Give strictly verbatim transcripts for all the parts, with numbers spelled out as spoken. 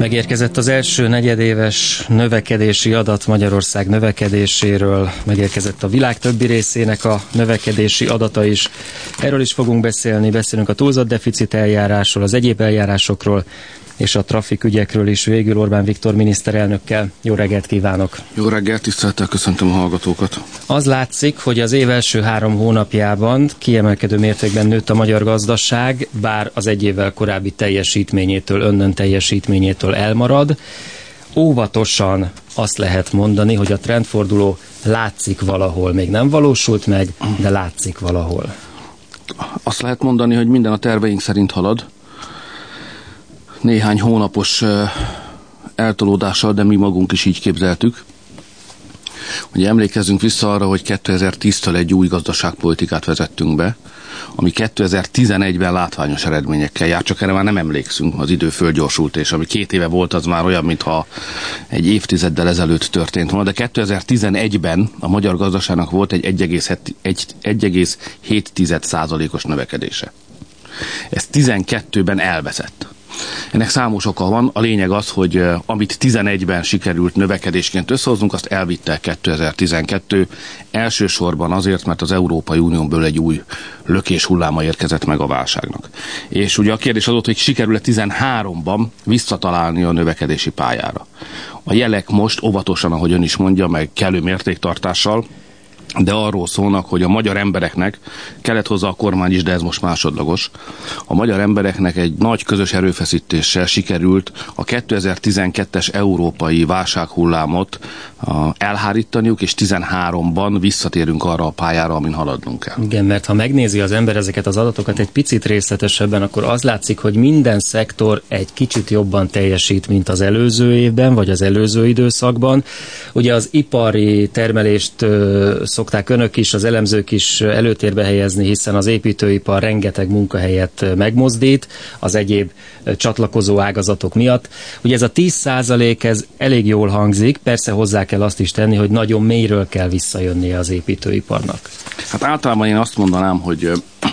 Megérkezett az első negyedéves növekedési adat Magyarország növekedéséről, megérkezett a világ többi részének a növekedési adata is. Erről is fogunk beszélni, beszélünk a túlzott deficit eljárásról, az egyéb eljárásokról, és a trafikügyekről is végül Orbán Viktor miniszterelnökkel. Jó reggelt kívánok! Jó reggelt, tisztelettel köszöntöm a hallgatókat! Az látszik, hogy az év első három hónapjában kiemelkedő mértékben nőtt a magyar gazdaság, bár az egy évvel korábbi teljesítményétől, önnön teljesítményétől elmarad. Óvatosan azt lehet mondani, hogy a trendforduló látszik valahol. Még nem valósult meg, de látszik valahol. Azt lehet mondani, hogy minden a terveink szerint halad. Néhány hónapos eltolódással, de mi magunk is így képzeltük. Ugye emlékezzünk vissza arra, hogy kétezer-tíztől egy új gazdaságpolitikát vezettünk be, ami kétezer-tizenegyben látványos eredményekkel jár, csak erre már nem emlékszünk, az idő fölgyorsult, és ami két éve volt, az már olyan, mintha egy évtizeddel ezelőtt történt volna, de kétezer-tizenegyben a magyar gazdaságnak volt egy egy egész hét százalékos növekedése. Ez tizenkettőben elveszett. Ennek számos oka van, a lényeg az, hogy uh, amit tizenegyben sikerült növekedésként összehoznunk, azt elvitte kétezer-tizenkettő, elsősorban azért, mert az Európai Unión belül egy új lökés hulláma érkezett meg a válságnak. És ugye a kérdés az volt, hogy sikerül-e tizenháromban visszatalálni a növekedési pályára. A jelek most óvatosan, ahogy ön is mondja, meg kellő mértéktartással, de arról szólnak, hogy a magyar embereknek, kellett hozzá a kormány is, de ez most másodlagos, a magyar embereknek egy nagy közös erőfeszítéssel sikerült a kétezer-tizenkettes európai válsághullámot elhárítaniuk, és tizenháromban visszatérünk arra a pályára, amin haladnunk kell. Igen, mert ha megnézi az ember ezeket az adatokat egy picit részletesebben, akkor az látszik, hogy minden szektor egy kicsit jobban teljesít, mint az előző évben, vagy az előző időszakban. Ugye az ipari termelést szokták önök is, az elemzők is előtérbe helyezni, hiszen az építőipar rengeteg munkahelyet megmozdít az egyéb csatlakozó ágazatok miatt. Ugye ez a tíz százalék, ez elég jól hangzik, persze hozzá kell azt is tenni, hogy nagyon mélyről kell visszajönnie az építőiparnak. Hát általában én azt mondanám, hogy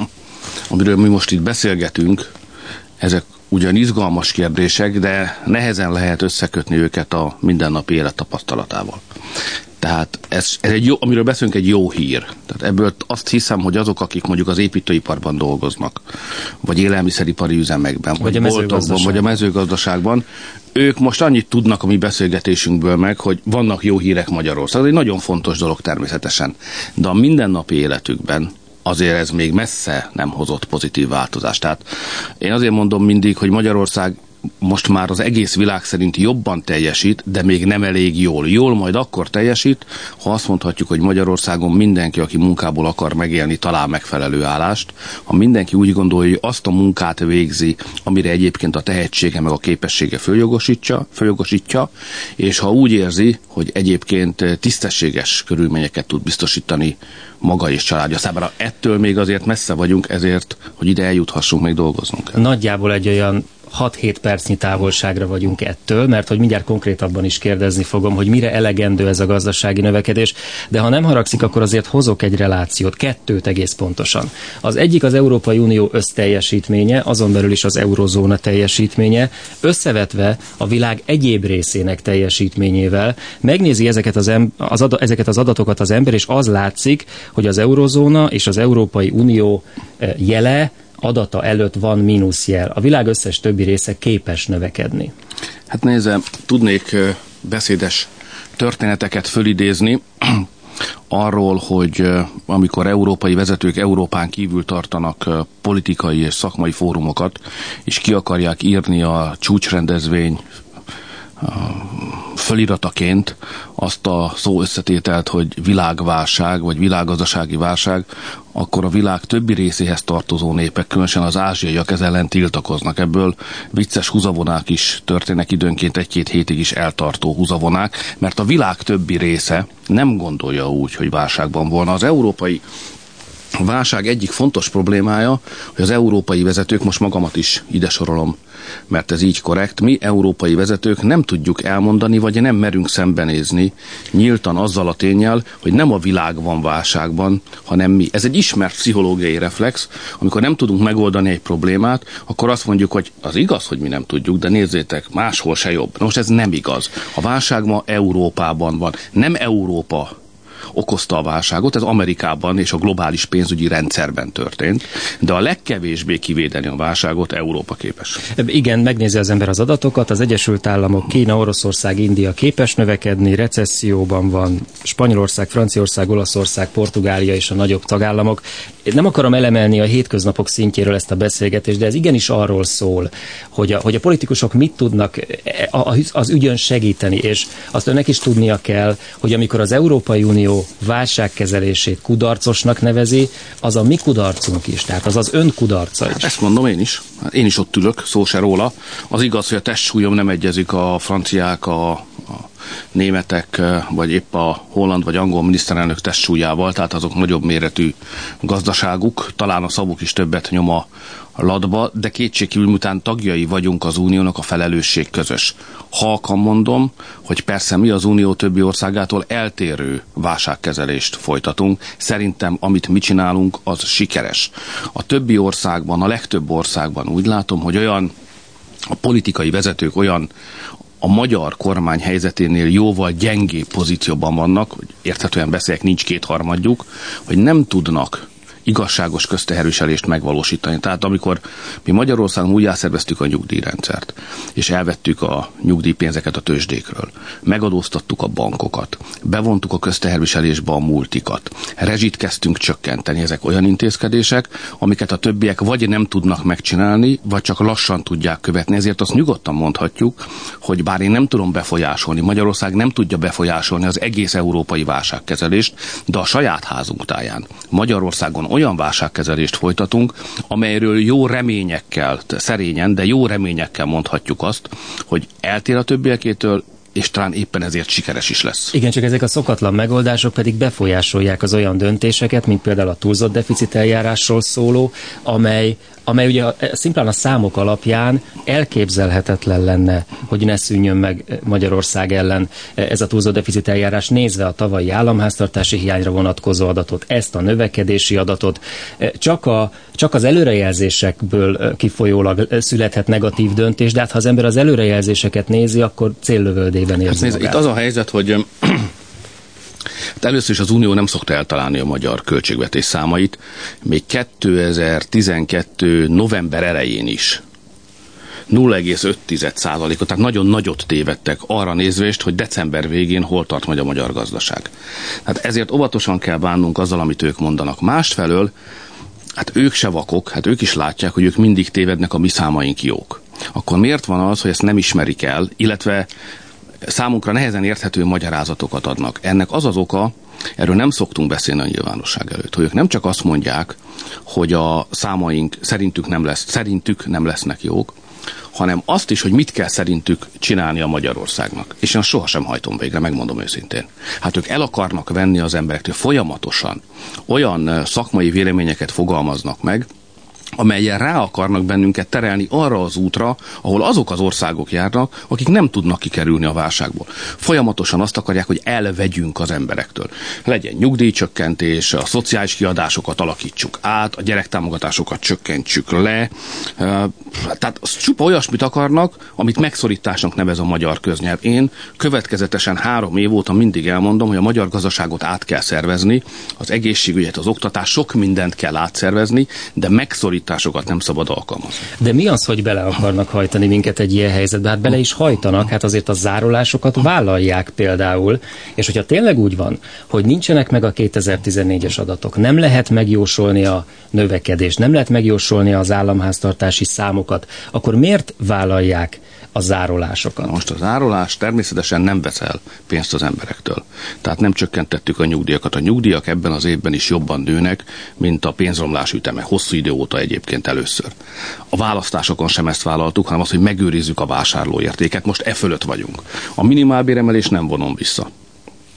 amiről mi most itt beszélgetünk, ezek ugyan izgalmas kérdések, de nehezen lehet összekötni őket a mindennapi élet tapasztalatával. Tehát ez, ez egy jó, amiről beszélünk, egy jó hír. Tehát ebből azt hiszem, hogy azok, akik mondjuk az építőiparban dolgoznak, vagy élelmiszeripari üzemekben, vagy, vagy, a boltokban, vagy a mezőgazdaságban, ők most annyit tudnak a mi beszélgetésünkből meg, hogy vannak jó hírek Magyarországon. Ez egy nagyon fontos dolog természetesen. De a mindennapi életükben azért ez még messze nem hozott pozitív változást. Tehát én azért mondom mindig, hogy Magyarország most már az egész világ szerint jobban teljesít, de még nem elég jól. Jól majd akkor teljesít, ha azt mondhatjuk, hogy Magyarországon mindenki, aki munkából akar megélni, talál megfelelő állást. Ha mindenki úgy gondolja, hogy azt a munkát végzi, amire egyébként a tehetsége meg a képessége följogosítja, följogosítja, és ha úgy érzi, hogy egyébként tisztességes körülményeket tud biztosítani maga és családja számára. Ettől még azért messze vagyunk, ezért, hogy ide eljuthassunk, még dolgoznunk kell. Nagyjából egy olyan hat-hét percnyi távolságra vagyunk ettől, mert hogy mindjárt konkrétabban is kérdezni fogom, hogy mire elegendő ez a gazdasági növekedés, de ha nem haragszik, akkor azért hozok egy relációt, kettőt egész pontosan. Az egyik az Európai Unió összteljesítménye, azon belül is az eurozóna teljesítménye, összevetve a világ egyéb részének teljesítményével, megnézi ezeket az, em- az ad- ezeket az adatokat az ember, és az látszik, hogy az eurozóna és az Európai Unió jele, adata előtt van mínuszjel. A világ összes többi része képes növekedni. Hát nézze, tudnék beszédes történeteket fölidézni arról, hogy amikor európai vezetők Európán kívül tartanak politikai és szakmai fórumokat, és ki akarják írni a csúcsrendezvény fölirataként azt a szó összetételt, hogy világválság, vagy világgazdasági válság, akkor a világ többi részéhez tartozó népek, különösen az ázsiaiak ez ellen tiltakoznak. Ebből vicces húzavonák is történnek, időnként egy-két hétig is eltartó húzavonák, mert a világ többi része nem gondolja úgy, hogy válságban volna. Az európai válság egyik fontos problémája, hogy az európai vezetők, most magamat is ide sorolom mert ez így korrekt. Mi, európai vezetők nem tudjuk elmondani, vagy nem merünk szembenézni nyíltan azzal a ténnyel, hogy nem a világ van válságban, hanem mi. Ez egy ismert pszichológiai reflex, amikor nem tudunk megoldani egy problémát, akkor azt mondjuk, hogy az igaz, hogy mi nem tudjuk, de nézzétek, máshol se jobb. Most ez nem igaz. A válság ma Európában van. Nem Európa okozta a válságot, ez Amerikában és a globális pénzügyi rendszerben történt, de a legkevésbé kivédeni a válságot Európa képes. Igen, megnézi az ember az adatokat, az Egyesült Államok, Kína, Oroszország, India képes növekedni, recesszióban van Spanyolország, Franciaország, Olaszország, Portugália és a nagyobb tagállamok. Nem akarom elemelni a hétköznapok szintjéről ezt a beszélgetést, de ez igenis arról szól, hogy a, hogy a politikusok mit tudnak az ügyön segíteni, és azt önnek is tudnia kell, hogy amikor az Európai Unió válságkezelését kudarcosnak nevezi, az a mi kudarcunk is, tehát az az ön kudarca is. Hát ezt mondom én is. Én is ott ülök, szó se róla. Az igaz, hogy a testsúlyom nem egyezik a franciák, a, a németek, vagy épp a holland vagy angol miniszterelnök testsúlyával, tehát azok nagyobb méretű gazdaságuk, talán a szavuk is többet nyom a latba, de kétségkívül miután tagjai vagyunk az uniónak, a felelősség közös. Halkan mondom, hogy persze mi az unió többi országától eltérő válságkezelést folytatunk. Szerintem, amit mi csinálunk, az sikeres. A többi országban, a legtöbb országban úgy látom, hogy olyan a politikai vezetők olyan a magyar kormány helyzeténél jóval gyengébb pozícióban vannak, hogy érthetően beszéljek, nincs kétharmadjuk, hogy nem tudnak igazságos közteherviselést megvalósítani. Tehát amikor mi Magyarországon úgy átszerveztük a nyugdíjrendszert, és elvettük a nyugdíjpénzeket a tőzsdékről, megadóztattuk a bankokat, bevontuk a közteherviselésbe a multikat, rezsit kezdtünk csökkenteni, ezek olyan intézkedések, amiket a többiek vagy nem tudnak megcsinálni, vagy csak lassan tudják követni. Ezért azt nyugodtan mondhatjuk, hogy bár én nem tudom befolyásolni, Magyarország nem tudja befolyásolni az egész európai válságkezelést, de a saját házunk táján Magyarországon olyan válságkezelést folytatunk, amelyről jó reményekkel, szerényen, de jó reményekkel mondhatjuk azt, hogy eltér a többiekétől, és talán éppen ezért sikeres is lesz. Igen, csak ezek a szokatlan megoldások pedig befolyásolják az olyan döntéseket, mint például a túlzott deficit eljárásról szóló, amely, amely ugye szimplán a számok alapján elképzelhetetlen lenne, hogy ne szűnjön meg Magyarország ellen ez a túlzott deficit eljárás, nézve a tavalyi államháztartási hiányra vonatkozó adatot, ezt a növekedési adatot. Csak, a, csak az előrejelzésekből kifolyólag születhet negatív döntés, de hát ha az ember az előrejelzéseket nézi, akkor céllövöldében érzi hát nézd, itt az a helyzet, hogy hát először is az Unió nem szokta eltalálni a magyar költségvetés számait, még kétezer-tizenkettő november elején is nulla egész öt százalékot, tehát nagyon nagyot tévedtek arra nézvést, hogy december végén hol tart majd a magyar gazdaság. Hát ezért óvatosan kell bánnunk azzal, amit ők mondanak. Másfelől, hát ők se vakok, hát ők is látják, hogy ők mindig tévednek, a mi számaink jók. Akkor miért van az, hogy ezt nem ismerik el, illetve számunkra nehezen érthető magyarázatokat adnak? Ennek az az oka, erről nem szoktunk beszélni a nyilvánosság előtt, hogy ők nem csak azt mondják, hogy a számaink szerintük nem, lesz, szerintük nem lesznek jók, hanem azt is, hogy mit kell szerintük csinálni a Magyarországnak. És én sohasem hajtom végre, megmondom őszintén. Hát ők el akarnak venni az emberektől folyamatosan olyan szakmai véleményeket fogalmaznak meg, amellyel rá akarnak bennünket terelni arra az útra, ahol azok az országok járnak, akik nem tudnak kikerülni a válságból. Folyamatosan azt akarják, hogy elvegyünk az emberektől. Legyen nyugdíjcsökkentés, a szociális kiadásokat alakítsuk át, a gyerektámogatásokat csökkentsük le. Tehát csupa olyasmit akarnak, amit megszorításnak nevez a magyar köznyelv. Én következetesen három év óta mindig elmondom, hogy a magyar gazdaságot át kell szervezni, az egészségügyet, az oktatás, sok mindent kell átszervezni, de megszorításnak nem szabad alkalmazni. De mi az, hogy bele akarnak hajtani minket egy ilyen helyzetbe? Hát bele is hajtanak, hát azért a zárulásokat vállalják például, és hogyha tényleg úgy van, hogy nincsenek meg a kétezer-tizennégyes adatok, nem lehet megjósolni a növekedést, nem lehet megjósolni az államháztartási számokat, akkor miért vállalják a zárolásokat? Most a zárolás természetesen nem veszel pénzt az emberektől. Tehát nem csökkentettük a nyugdíjakat. A nyugdíjak ebben az évben is jobban nőnek, mint a pénzromlás üteme. Hosszú idő óta egyébként először. A választásokon sem ezt vállaltuk, hanem azt, hogy megőrizzük a vásárlóértéket. Most e fölött vagyunk. A minimálbéremelés nem vonom vissza.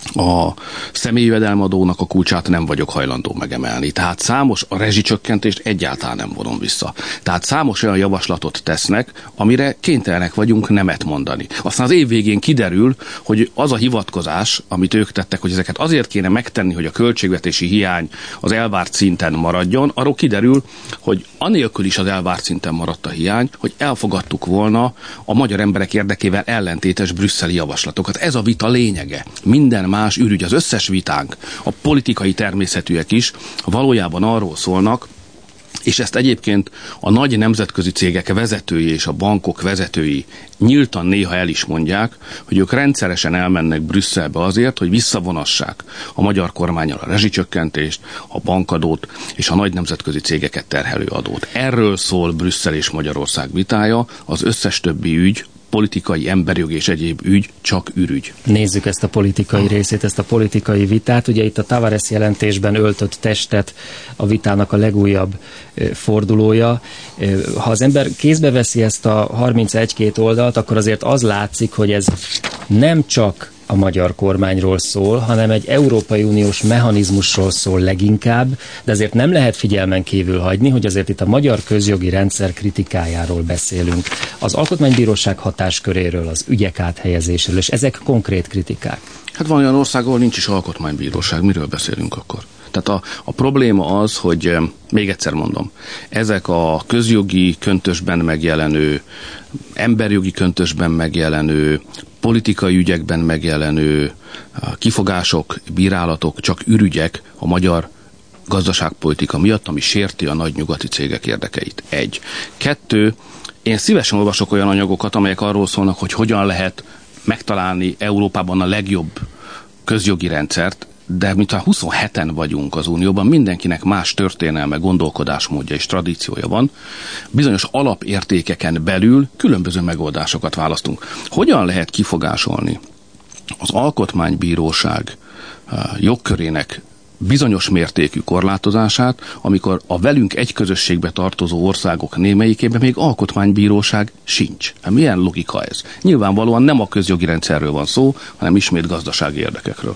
a személyi jövedelmadónak a kulcsát nem vagyok hajlandó megemelni. Tehát számos a rezsicsökkentést egyáltalán nem vonom vissza. Tehát számos olyan javaslatot tesznek, amire kénytelenek vagyunk nemet mondani. Aztán az év végén kiderül, hogy az a hivatkozás, amit ők tettek, hogy ezeket azért kéne megtenni, hogy a költségvetési hiány az elvárt szinten maradjon, arról kiderül, hogy anélkül is az elvárt szinten maradt a hiány, hogy elfogadtuk volna a magyar emberek érdekével ellentétes brüsszeli javaslatokat. Ez a vita lényege. Minden más ürügy, az összes vitánk, a politikai természetűek is valójában arról szólnak, és ezt egyébként a nagy nemzetközi cégek vezetői és a bankok vezetői nyíltan néha el is mondják, hogy ők rendszeresen elmennek Brüsszelbe azért, hogy visszavonassák a magyar kormánnyal a rezsicsökkentést, a bankadót és a nagy nemzetközi cégeket terhelő adót. Erről szól Brüsszel és Magyarország vitája, az összes többi ügy, politikai, emberjog és egyéb ügy, csak ürügy. Nézzük ezt a politikai részét, ezt a politikai vitát. Ugye itt a Tavares jelentésben öltött testet a vitának a legújabb fordulója. Ha az ember kézbe veszi ezt a harmincegy-két oldalt, akkor azért az látszik, hogy ez nem csak a magyar kormányról szól, hanem egy Európai Uniós mechanizmusról szól leginkább, de azért nem lehet figyelmen kívül hagyni, hogy azért itt a magyar közjogi rendszer kritikájáról beszélünk. Az Alkotmánybíróság hatásköréről, az ügyek áthelyezéséről, és ezek konkrét kritikák. Hát van olyan ország, ahol nincs is alkotmánybíróság, miről beszélünk akkor? Tehát a, a probléma az, hogy még egyszer mondom, ezek a közjogi köntösben megjelenő, emberjogi köntösben megjelenő, politikai ügyekben megjelenő kifogások, bírálatok csak ürügyek a magyar gazdaságpolitika miatt, ami sérti a nagy nyugati cégek érdekeit. Egy. Kettő, én szívesen olvasok olyan anyagokat, amelyek arról szólnak, hogy hogyan lehet megtalálni Európában a legjobb közjogi rendszert, de mintha huszonheten vagyunk az Unióban, mindenkinek más történelme, gondolkodásmódja és tradíciója van, bizonyos alapértékeken belül különböző megoldásokat választunk. Hogyan lehet kifogásolni az Alkotmánybíróság jogkörének bizonyos mértékű korlátozását, amikor a velünk egy közösségbe tartozó országok némelyikében még alkotmánybíróság sincs. Hát milyen logika ez? Nyilvánvalóan nem a közjogi rendszerről van szó, hanem ismét gazdasági érdekekről.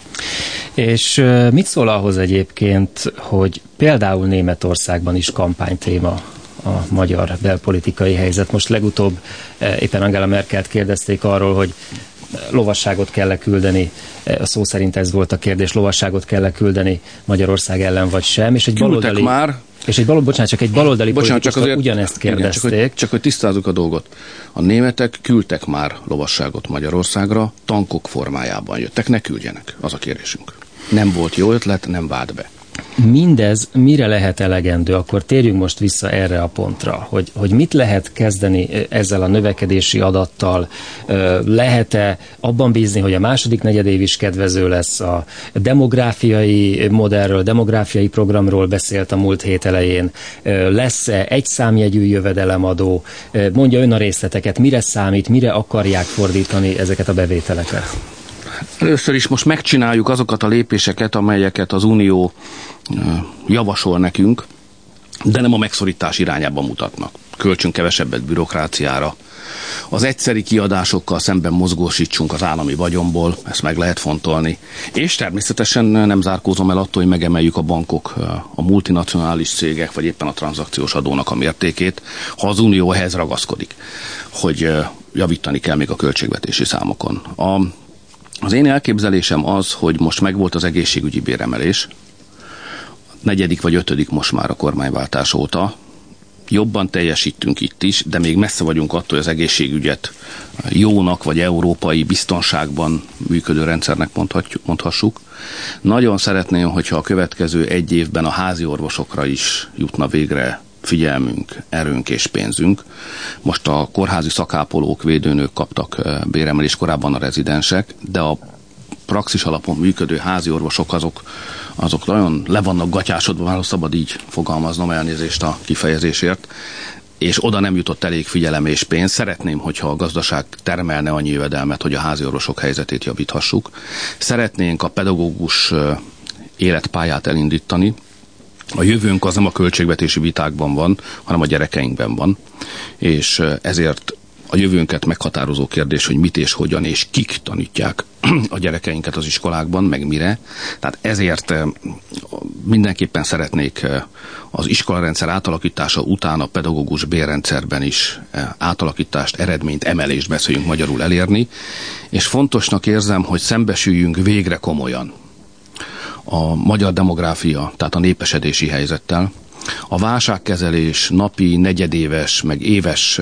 És mit szól ahhoz egyébként, hogy például Németországban is kampánytéma a magyar belpolitikai helyzet? Most legutóbb éppen Angela Merkelt kérdezték arról, hogy lovasságot kell küldeni, a szó szerint ez volt a kérdés, lovasságot kell küldeni Magyarország ellen vagy sem, és egy Küldtek baloldali... már. És egy bal, bocsánat, csak egy baloldali politikusra ugyanezt kérdezték. Igen, csak, hogy, csak hogy tisztázzuk a dolgot. A németek küldtek már lovasságot Magyarországra, tankok formájában jöttek, ne küldjenek, az a kérésünk. Nem volt jó ötlet, nem vált be. Mindez mire lehet elegendő? Akkor térjünk most vissza erre a pontra, hogy, hogy mit lehet kezdeni ezzel a növekedési adattal? Lehet-e abban bízni, hogy a második negyedév is kedvező lesz? A demográfiai modellről, demográfiai programról beszélt a múlt hét elején. Lesz-e egy számjegyű jövedelemadó? Mondja ön a részleteket, mire számít, mire akarják fordítani ezeket a bevételeket? Először is most megcsináljuk azokat a lépéseket, amelyeket az Unió javasol nekünk, de nem a megszorítás irányába mutatnak. Költsünk kevesebbet bürokráciára. Az egyszeri kiadásokkal szemben mozgósítsunk az állami vagyonból, ezt meg lehet fontolni. És természetesen nem zárkózom el attól, hogy megemeljük a bankok, a multinacionális cégek, vagy éppen a tranzakciós adónak a mértékét, ha az Unió ehhez ragaszkodik, hogy javítani kell még a költségvetési számokon. A Az én elképzelésem az, hogy most megvolt az egészségügyi béremelés, negyedik vagy ötödik most már a kormányváltás óta, jobban teljesítünk itt is, de még messze vagyunk attól, hogy az egészségügyet jónak vagy európai biztonságban működő rendszernek mondhassuk. Nagyon szeretném, hogyha a következő egy évben a házi orvosokra is jutna végre figyelmünk, erőnk és pénzünk. Most a kórházi szakápolók, védőnők kaptak béremelés, korábban a rezidensek, de a praxis alapon működő házi orvosok azok, azok nagyon le vannak gatyásodva, már szabad így fogalmaznom, elnézést a kifejezésért, és oda nem jutott elég figyelem és pénz. Szeretném, hogyha a gazdaság termelne annyi jövedelmet, hogy a házi orvosok helyzetét javíthassuk. Szeretnénk a pedagógus életpályát elindítani. A jövőnk az nem a költségvetési vitákban van, hanem a gyerekeinkben van, és ezért a jövőnket meghatározó kérdés, hogy mit és hogyan és kik tanítják a gyerekeinket az iskolákban, meg mire. Tehát ezért mindenképpen szeretnék az iskolarendszer átalakítása után a pedagógus bérrendszerben is átalakítást, eredményt, emelést beszéljünk magyarul elérni, és fontosnak érzem, hogy szembesüljünk végre komolyan a magyar demográfia, tehát a népesedési helyzettel. A válságkezelés napi, negyedéves, meg éves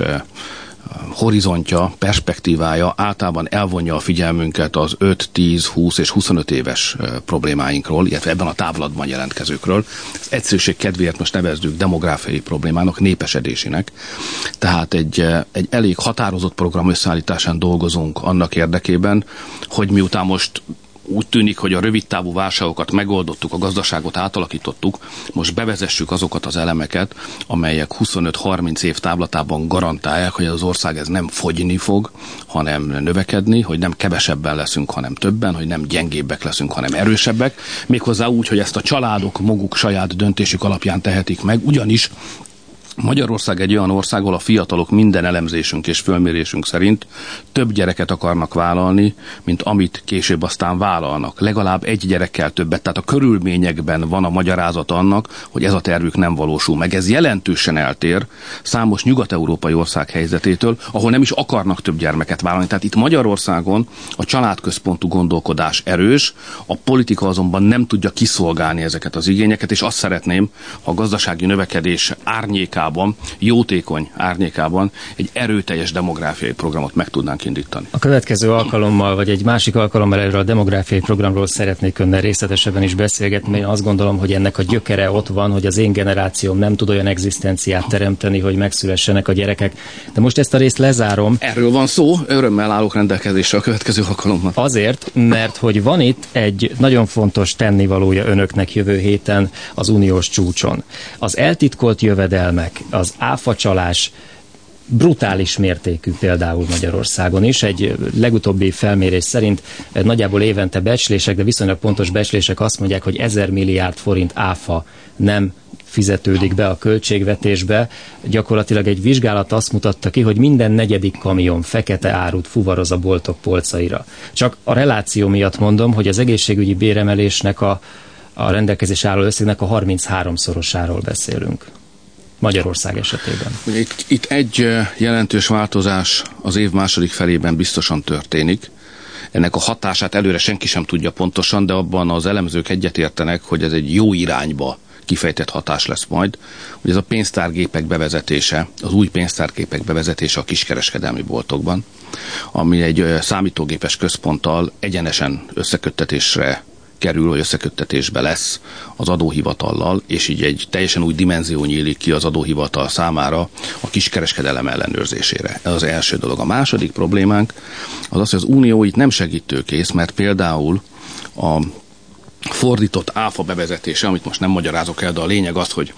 horizontja, perspektívája általában elvonja a figyelmünket az öt, tíz, húsz és huszonöt éves problémáinkról, illetve ebben a távlatban jelentkezőkről. Az egyszerűség kedvéért most nevezzük demográfiai problémának, népesedésének. Tehát egy, egy elég határozott program összeállításán dolgozunk annak érdekében, hogy miután most úgy tűnik, hogy a rövidtávú válságokat megoldottuk, a gazdaságot átalakítottuk, most bevezessük azokat az elemeket, amelyek huszonöt-harminc év távlatában garantálják, hogy az ország ez nem fogyni fog, hanem növekedni, hogy nem kevesebben leszünk, hanem többen, hogy nem gyengébbek leszünk, hanem erősebbek. Méghozzá úgy, hogy ezt a családok maguk saját döntésük alapján tehetik meg, ugyanis Magyarország egy olyan ország, ahol a fiatalok minden elemzésünk és fölmérésünk szerint több gyereket akarnak vállalni, mint amit később aztán vállalnak. Legalább egy gyerekkel többet. Tehát a körülményekben van a magyarázat annak, hogy ez a tervük nem valósul meg. Ez jelentősen eltér számos nyugat-európai ország helyzetétől, ahol nem is akarnak több gyermeket vállalni. Tehát itt Magyarországon a családközpontú gondolkodás erős, a politika azonban nem tudja kiszolgálni ezeket az igényeket, és azt szeretném, ha a gazdasági növekedés árnyékában, jótékony árnyékában egy erőteljes demográfiai programot meg tudnánk indítani. A következő alkalommal, vagy egy másik alkalommal erről a demográfiai programról szeretnék önnel részletesebben is beszélgetni, mert azt gondolom, hogy ennek a gyökere ott van, hogy az én generációm nem tud olyan egzisztenciát teremteni, hogy megszülessenek a gyerekek. De most ezt a részt lezárom. Erről van szó, örömmel állok rendelkezésre a következő alkalommal. Azért, mert hogy van itt egy nagyon fontos tennivalója önöknek jövő héten az uniós csúcson. Az eltitkolt jövedelmek, az áfacsalás brutális mértékű például Magyarországon is. Egy legutóbbi felmérés szerint nagyjából évente becslések, de viszonylag pontos becslések azt mondják, hogy ezer milliárd forint áfa nem fizetődik be a költségvetésbe. Gyakorlatilag egy vizsgálat azt mutatta ki, hogy minden negyedik kamion fekete árut fuvaroz a boltok polcaira. Csak a reláció miatt mondom, hogy az egészségügyi béremelésnek a, a rendelkezés álló összegnek a harmincháromszorosáról beszélünk. Magyarország esetében. Ugye itt, itt egy jelentős változás az év második felében biztosan történik. Ennek a hatását előre senki sem tudja pontosan, de abban az elemzők egyetértenek, hogy ez egy jó irányba kifejtett hatás lesz majd. Ugye ez a pénztárgépek bevezetése, az új pénztárgépek bevezetése a kiskereskedelmi boltokban, ami egy számítógépes központtal egyenesen összeköttetésre kerül, vagy összeköttetésbe lesz az adóhivatallal, és így egy teljesen új dimenzió nyílik ki az adóhivatal számára a kiskereskedelem ellenőrzésére. Ez az első dolog. A második problémánk az az, hogy az Unió itt nem segítőkész, mert például a fordított áfa bevezetése, amit most nem magyarázok el, de a lényeg az, hogy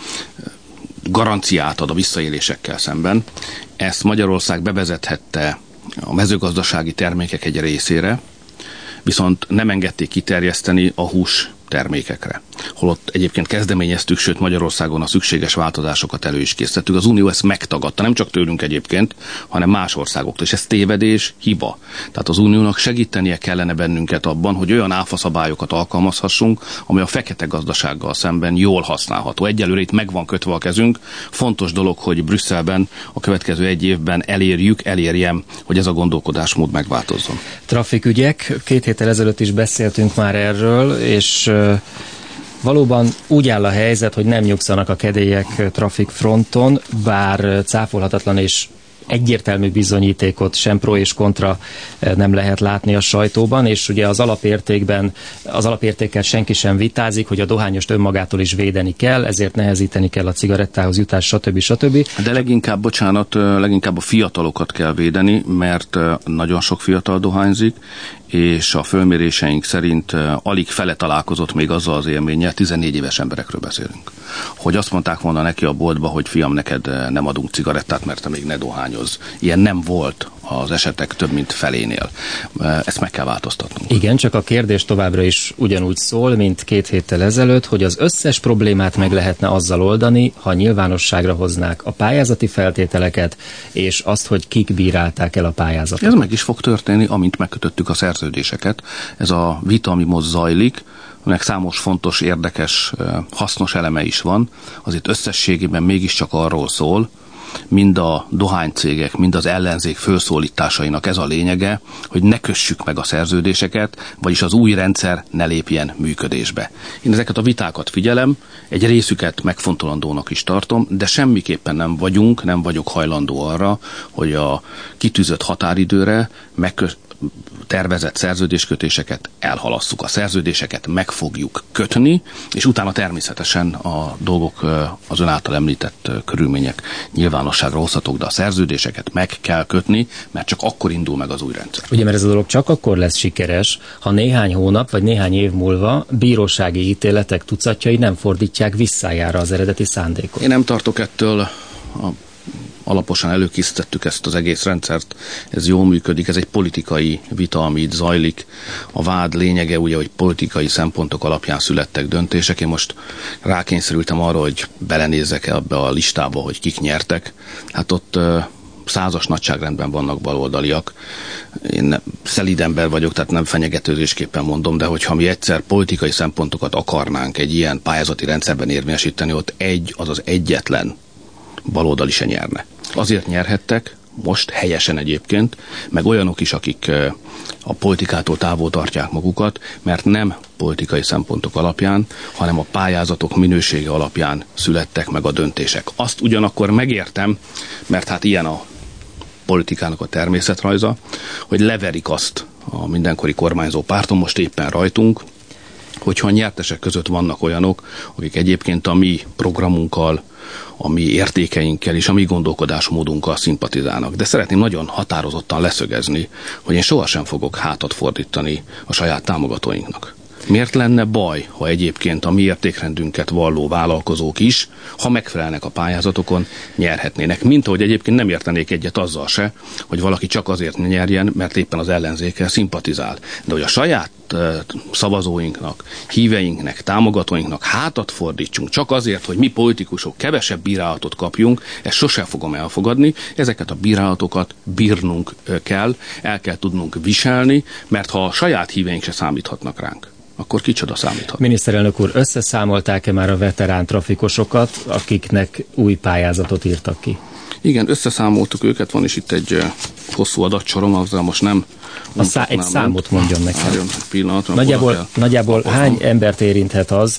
garanciát ad a visszaélésekkel szemben. Ezt Magyarország bevezethette a mezőgazdasági termékek egy részére, viszont nem engedték kiterjeszteni a hús termékekre. Holott egyébként kezdeményeztük, sőt Magyarországon a szükséges változásokat elő is készítettük. Az Unió ezt megtagadta, nem csak tőlünk egyébként, hanem más országoktól, és ez tévedés, hiba. Tehát az Uniónak segítenie kellene bennünket abban, hogy olyan áfaszabályokat alkalmazhassunk, ami a fekete gazdasággal szemben jól használható. Egyelőre itt meg van kötve a kezünk. Fontos dolog, hogy Brüsszelben a következő egy évben elérjük, elérjem, hogy ez a gondolkodásmód megváltozzon. Trafikügyek. Két héttel ezelőtt is beszéltünk már erről, és valóban úgy áll a helyzet, hogy nem nyugszanak a kedélyek trafikfronton, bár cáfolhatatlan és egyértelmű bizonyítékot sem pro és kontra nem lehet látni a sajtóban, és ugye az alapértékben, az alapértékkel senki sem vitázik, hogy a dohányost önmagától is védeni kell, ezért nehezíteni kell a cigarettához jutás, stb. stb. De leginkább, bocsánat, leginkább a fiatalokat kell védeni, mert nagyon sok fiatal dohányzik, és a fölméréseink szerint alig fele találkozott még azzal az élménnyel, tizennégy éves emberekről beszélünk, hogy azt mondták volna neki a boltba, hogy fiam, neked nem adunk cigarettát, mert te még ne dohányozz. Ilyen nem volt az esetek több mint felénél. Ezt meg kell változtatnunk. Igen, csak a kérdés továbbra is ugyanúgy szól, mint két héttel ezelőtt, hogy az összes problémát meg lehetne azzal oldani, ha nyilvánosságra hoznák a pályázati feltételeket, és azt, hogy kik bírálták el a pályázatot. Ez meg is fog történni, amint megkötöttük a szerződéseket. Ez a vita, ami most zajlik, aminek számos fontos, érdekes, hasznos eleme is van, azért összességében mégiscsak arról szól, mind a dohánycégek, mind az ellenzék felszólításainak ez a lényege, hogy ne kössük meg a szerződéseket, vagyis az új rendszer ne lépjen működésbe. Én ezeket a vitákat figyelem, egy részüket megfontolandónak is tartom, de semmiképpen nem vagyunk, nem vagyok hajlandó arra, hogy a kitűzött határidőre megkö- tervezett szerződéskötéseket elhalasszuk. A szerződéseket meg fogjuk kötni, és utána természetesen a dolgok az ön által említett körülmények nyilvánosságra hozhatók, de a szerződéseket meg kell kötni, mert csak akkor indul meg az új rendszer. Ugye, mert ez a dolog csak akkor lesz sikeres, ha néhány hónap vagy néhány év múlva bírósági ítéletek tucatjai nem fordítják visszájára az eredeti szándékot. Én nem tartok ettől, a alaposan előkészítettük ezt az egész rendszert, ez jól működik, ez egy politikai vita, ami itt zajlik. A vád lényege ugye, hogy politikai szempontok alapján születtek döntések. Én most rákényszerültem arra, hogy belenézzek ebbe a listába, hogy kik nyertek. Hát ott uh, százas nagyságrendben vannak baloldaliak. Én szelíd ember vagyok, tehát nem fenyegetőzésképpen mondom, de hogyha mi egyszer politikai szempontokat akarnánk egy ilyen pályázati rendszerben érvényesíteni, ott egy, az az egyetlen baloldali se nyerne. Azért nyerhettek, most helyesen egyébként, meg olyanok is, akik a politikától távol tartják magukat, mert nem politikai szempontok alapján, hanem a pályázatok minősége alapján születtek meg a döntések. Azt ugyanakkor megértem, mert hát ilyen a politikának a természetrajza, hogy leverik azt a mindenkori kormányzó párton, most éppen rajtunk, hogyha a nyertesek között vannak olyanok, akik egyébként a mi programunkkal, a mi értékeinkkel és a mi gondolkodásmódunkkal szimpatizálnak. De szeretném nagyon határozottan leszögezni, hogy én sohasem fogok hátat fordítani a saját támogatóinknak. Miért lenne baj, ha egyébként a mi értékrendünket valló vállalkozók is, ha megfelelnek a pályázatokon, nyerhetnének? Mint ahogy egyébként nem értenék egyet azzal se, hogy valaki csak azért nyerjen, mert éppen az ellenzékkel szimpatizál. De hogy a saját uh, szavazóinknak, híveinknek, támogatóinknak hátat fordítsunk, csak azért, hogy mi politikusok kevesebb bírálatot kapjunk, ezt sosem fogom elfogadni. Ezeket a bírálatokat bírnunk kell, el kell tudnunk viselni, mert ha a saját híveink se számíthatnak ránk, akkor kicsoda számíthat. Miniszterelnök úr, összeszámolták-e már a veterán trafikosokat, akiknek új pályázatot írtak ki? Igen, összeszámoltuk őket, van is itt egy hosszú adatsorom, azzal most nem... A szá- egy számot mondjon nekem. Álljon, pillanatra, nagyjából nagyjából hány embert érinthet az,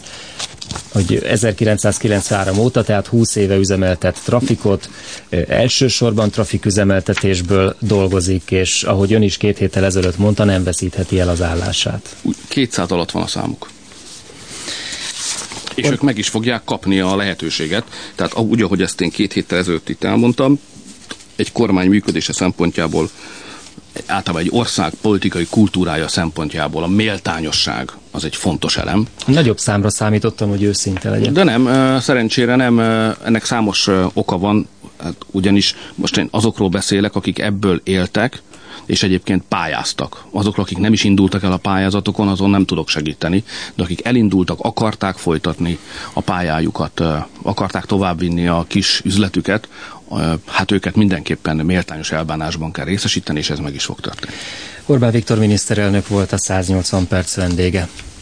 hogy ezerkilencszázkilencvenhárom óta, tehát húsz éve üzemeltet trafikot, elsősorban trafiküzemeltetésből dolgozik, és ahogy ön is két héttel ezelőtt mondta, nem veszítheti el az állását. kétszáz alatt van a számuk. És ők meg is fogják kapni a lehetőséget. Tehát úgy, ahogy ezt én két héttel ezelőtt itt elmondtam, egy kormány működése szempontjából, általában egy ország politikai kultúrája szempontjából a méltányosság az egy fontos elem. Nagyobb számra számítottam, hogy őszinte legyen. De nem, szerencsére nem, ennek számos oka van, hát ugyanis most én azokról beszélek, akik ebből éltek, és egyébként pályáztak. Azokról, akik nem is indultak el a pályázatokon, azon nem tudok segíteni, de akik elindultak, akarták folytatni a pályájukat, akarták továbbvinni a kis üzletüket, hát őket mindenképpen méltányos elbánásban kell részesíteni, és ez meg is fog történni. Orbán Viktor miniszterelnök volt a száznyolcvan perc vendége.